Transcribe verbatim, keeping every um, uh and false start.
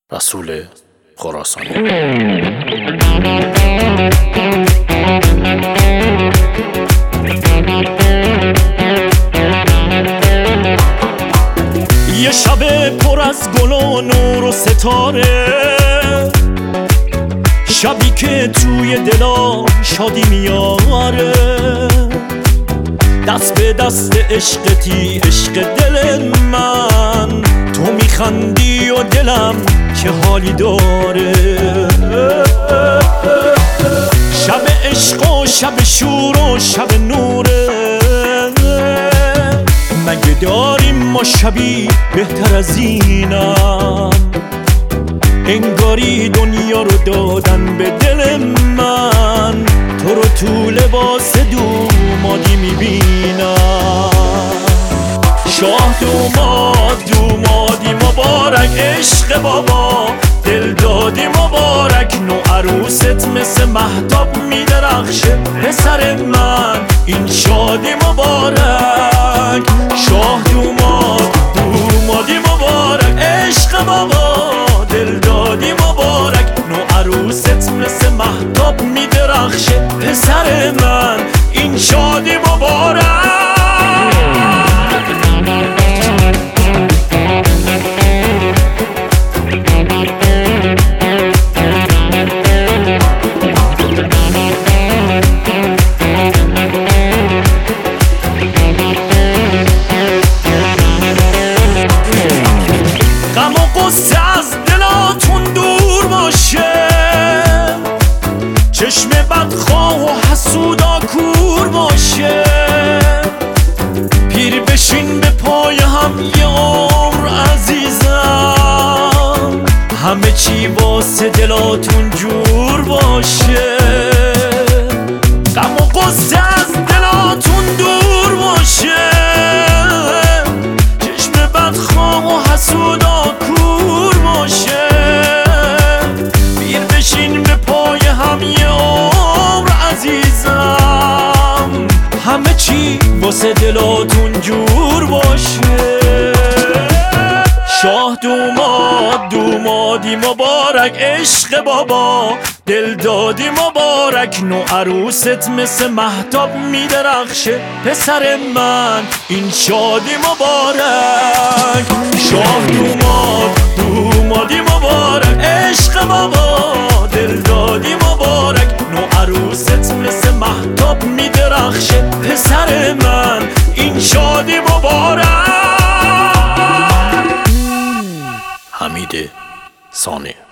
رسول خراسانی. یه شب پر از گل و نور و ستاره، شبی که توی دلم شادی میاره، دست به دست عشقتی عشق دل من، تو میخندی و دلم چه حالی داره. شب عشق و شب شور و شب نوره، مگه داریم ما شبی بهتر از اینم؟ انگاری دنیا رو دادن به دل من، تو رو تو لباس دومادی میبینم. شاه دوماد دومادی مبارک، عشق بابا دل دادی مبارک، نو عروست مثل مهتاب میدرخشه پسر من، این شادی مبارک. شاه دوماد دومادی مبارک، عشق بابا دل دادی مبارک، نو عروست مثل مهتاب میدرخشه پسر من، این شادی مبارک. غم و غصه از دلاتون دور باشه، چشم بدخواه و حسودا کور باشه، پیر بشین به پای هم یه عمر عزیزم، همه چی واسه دلاتون جور باشه. غم و غصه از دلاتون دور باشه، چشم بدخواه و حسودا کور باشه، پیر بشین به پای هم یه عمر عزیزم، همه چی واسه دلاتون جور باشه. شاه دوماد دومادی مبارک، عشق بابا دل دادی مبارک، نو عروست مثل مهتاب میدرخشه پسر من، این شادی مبارک. شاه دوماد دومادی مبارک، عشق بابا دل دادی مبارک، نو عروست مثل مهتاب میدرخشه پسر من، این شادی مبارک. حمید ثانی.